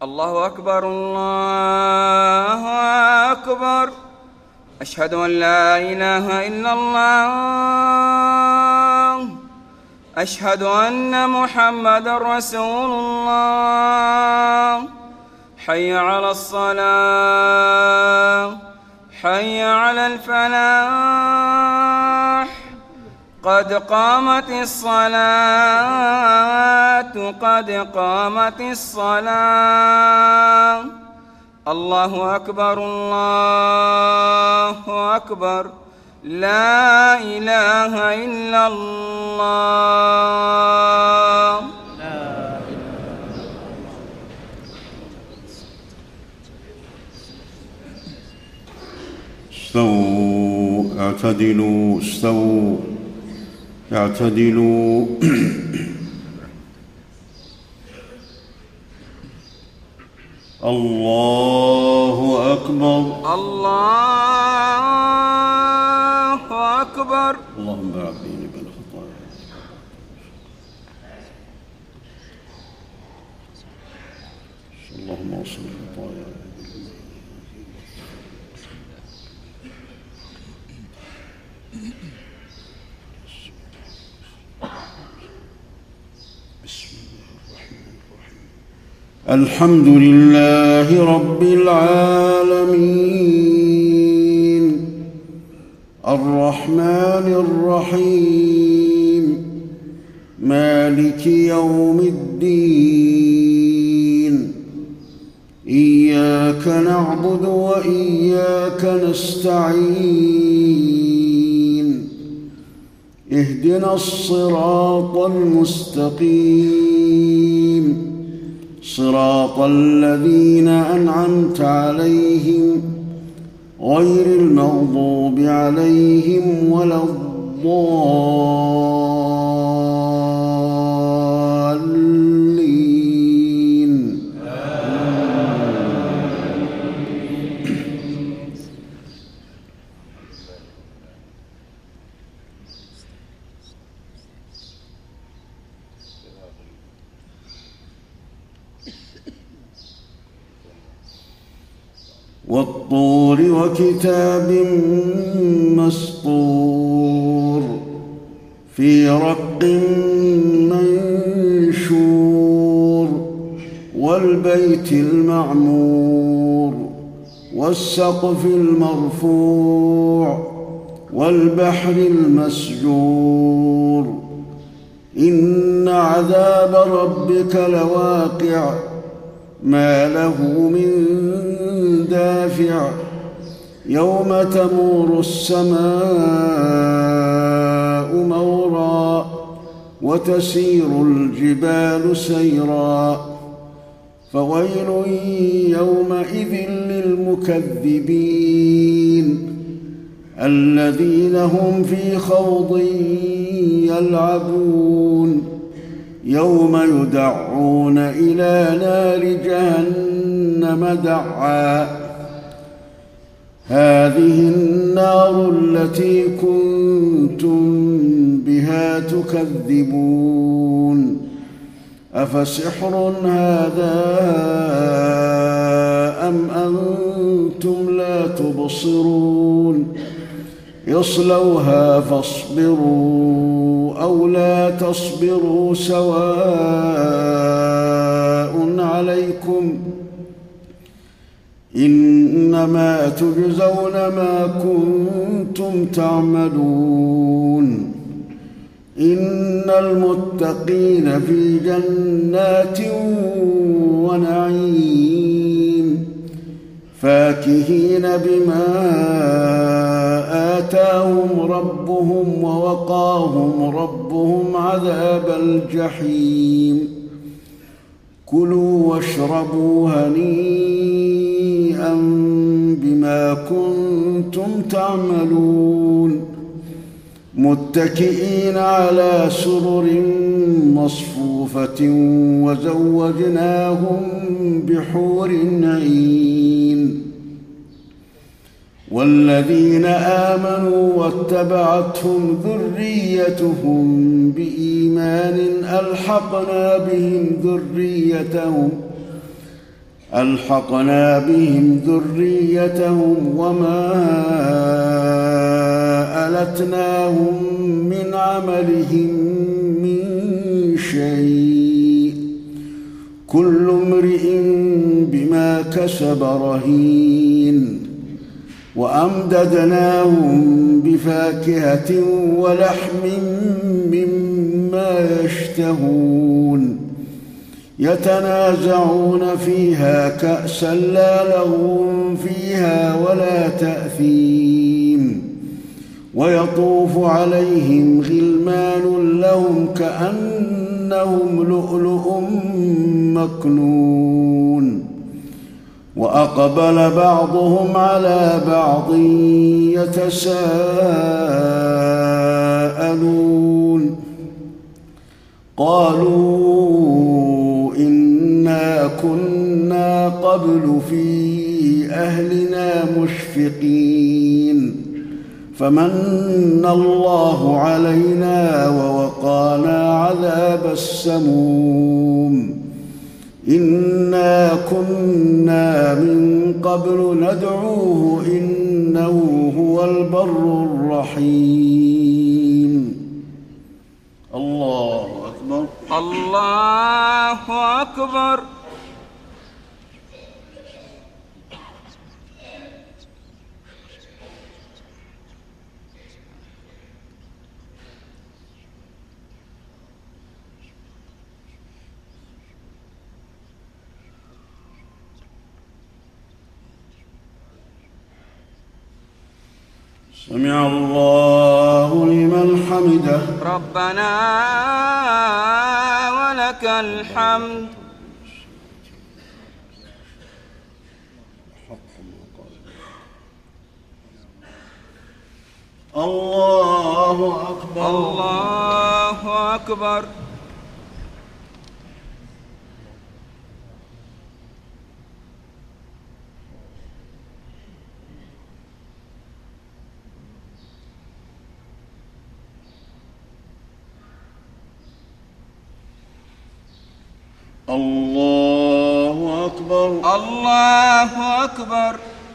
الله أكبر الله أكبر. أشهد أن لا إله إلا الله. أشهد أن محمدًا رسول الله. حي على الصلاة، حي على الفلاح. قد قامت الصلاة، قد قامت الصلاة. الله أكبر الله أكبر. لا إله إلا الله. استووا، اعتدلوا، استووا، اعتدلوا. الله أكبر الله أكبر. اللهم عافيني من الخطايا. اللهم اغفر الخطايا. الحمد لله رب العالمين الرحمن الرحيم مالك يوم الدين. إياك نعبد وإياك نستعين. اهدنا الصراط المستقيم، صراط الذين أنعمت عليهم غير المغضوب عليهم ولا الضالين. والطور وكتاب مسطور في رق منشور والبيت المعمور والسقف المرفوع والبحر المسجور. إن عذاب ربك لواقع ما له من دافع. يوم تمور السماء مورا وتسير الجبال سيرا. فويل يومئذ للمكذبين الذين هم في خوض يلعبون. يوم يدعون إلى نار جهنم دعا. هذه النار التي كنتم بها تكذبون. أفسحر هذا أم أنتم لا تبصرون. يصلوها فاصبروا أو لا تصبروا سواء عليكم إنما تجزون ما كنتم تعملون. إن المتقين في جنات ونعيم فاكهين بما آتاهم ربهم ووقاهم ربهم عذاب الجحيم. كلوا واشربوا هنيئا بما كنتم تعملون. متكئين على سرر مصفوفة وزوجناهم بحور عين. والذين آمنوا واتبعتهم ذريتهم بإيمان ألحقنا بهم ذريتهم ألحقنا بهم ذريتهم وما ألتناهم من عملهم من شيء كل امرئ بما كسب رهين وأمددناهم بفاكهة ولحم مما يشتهون يتنازعون فيها كأسا لا لغو فيها ولا تأثيم ويطوف عليهم غلمان لهم كأنهم لؤلؤ مكنون وأقبل بعضهم على بعض يتساءلون قالوا إنا كنا قبل في أهلنا مشفقين فمن الله علينا ووقانا عذاب السموم إنا كنا من قبل ندعوه إنه هو البر الرحيم. الله أكبر. الله أكبر. سمع الله لمن حمده. ربنا ولك الحمد. الله أكبر. الله أكبر. الله أكبر. الله أكبر.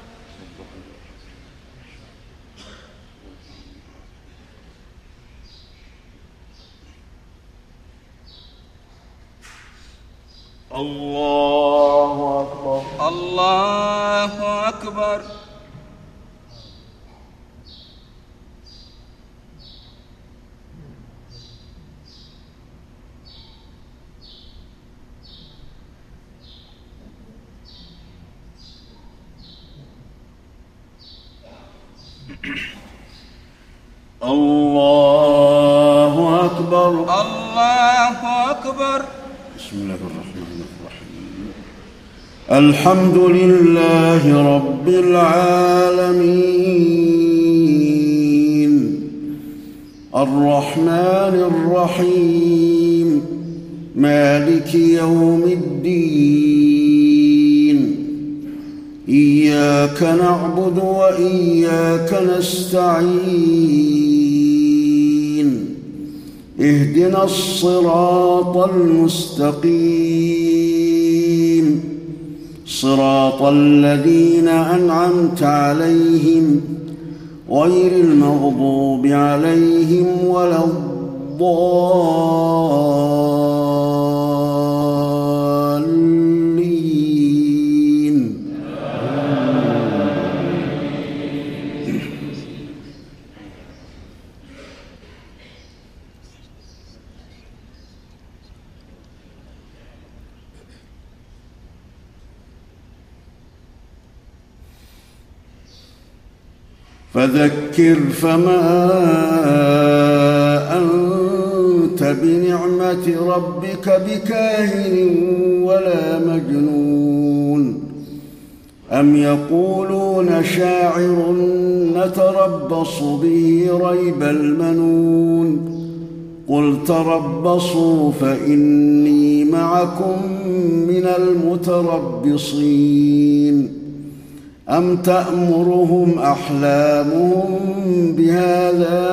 الله أكبر. الله أكبر. الله أكبر. الله أكبر. بسم الله الرحمن الرحيم. الحمد لله رب العالمين الرحمن الرحيم مالك يوم الدين إياك نعبد وإياك نستعين اهدنا الصراط المستقيم صراط الذين أنعمت عليهم غير المغضوب عليهم ولا الضالين. فذكر فما أنت بنعمة ربك بكاهن ولا مجنون أم يقولون شاعر نتربص به ريب المنون قل تربصوا فإني معكم من المتربصين أم تأمرهم أحلامهم بهذا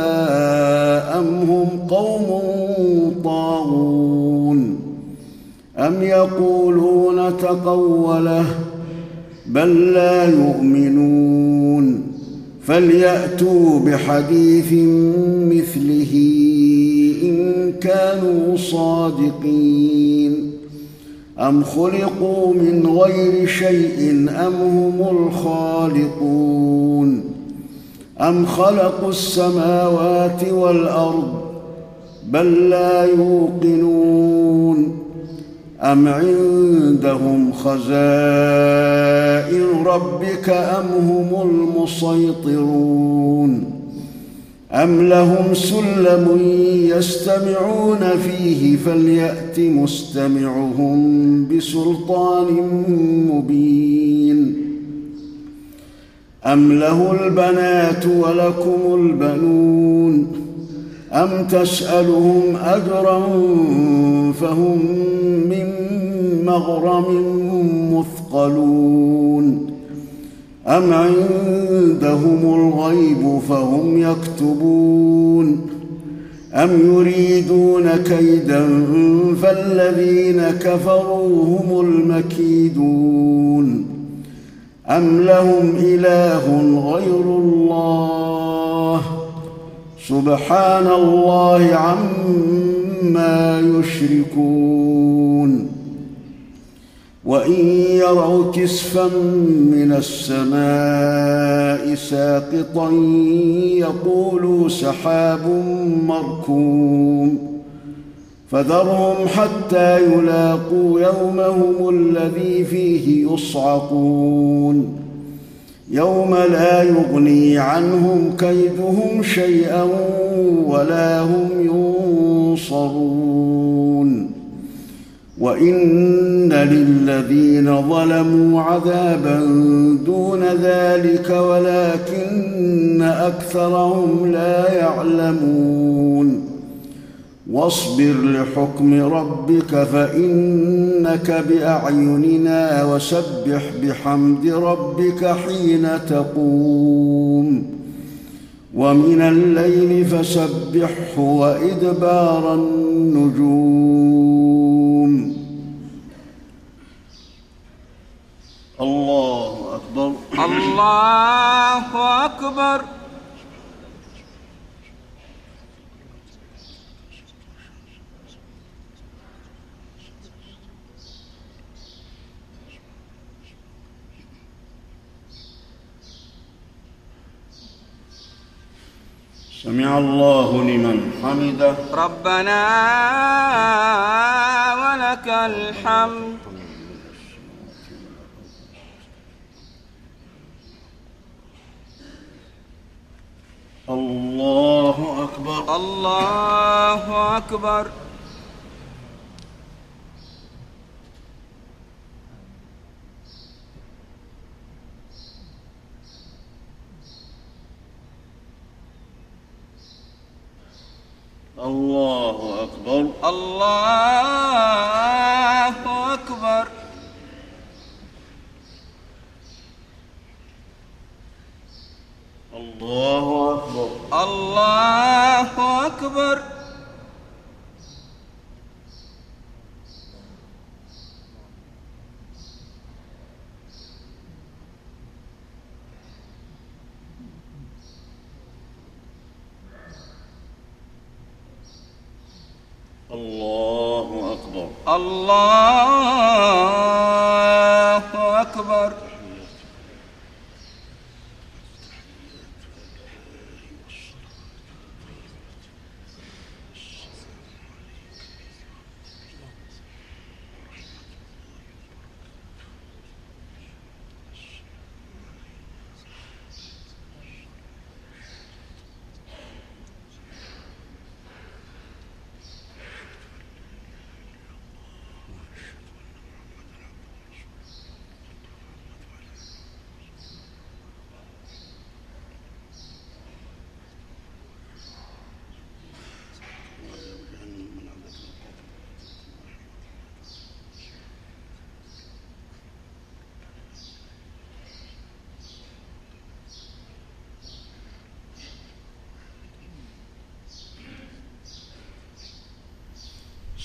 أم هم قوم طاغون أم يقولون تقوله بل لا يؤمنون فليأتوا بحديث مثله إن كانوا صادقين أم خلقوا من غير شيء أم هم الخالقون أم خلقوا السماوات والأرض بل لا يوقنون أم عندهم خزائن ربك أم هم المسيطرون أم لهم سلم يستمعون فيه فليأت مستمعهم بسلطان مبين أم له البنات ولكم البنون أم تسألهم أجرا فهم من مغرم مثقلون أم عندهم الغيب فهم يكتبون أم يريدون كيدا فالذين كفروا هم المكيدون أم لهم إله غير الله سبحان الله عما يشركون وإن يروا كسفا من السماء ساقطا يقولوا سحاب مركوم فذرهم حتى يلاقوا يومهم الذي فيه يصعقون يوم لا يغني عنهم كيدهم شيئا ولا هم ينصرون وإن للذين ظلموا عذابا دون ذلك ولكن أكثرهم لا يعلمون واصبر لحكم ربك فإنك بأعيننا وسبح بحمد ربك حين تقوم ومن الليل فسبحه وإدبار النجوم. الله أكبر. الله أكبر. سمع الله لمن حمده. ربنا ولك الحمد. الله أكبر. الله أكبر. الله أكبر. الله أكبر. الله أكبر. الله أكبر. الله أكبر. الله أكبر.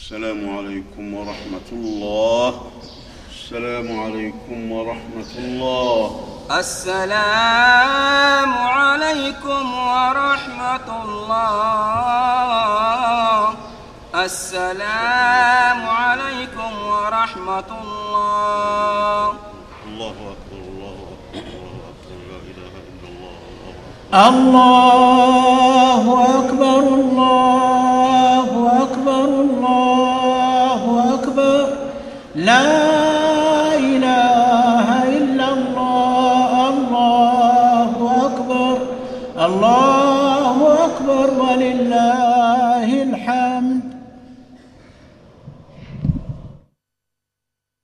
السلام عليكم ورحمة الله. السلام عليكم ورحمة الله. السلام عليكم ورحمة الله. السلام عليكم ورحمة الله. الله أكبر الله أكبر الله أكبر لا إله إلا الله. الله أكبر الله أكبر الله أكبر لا إله إلا الله. الله أكبر الله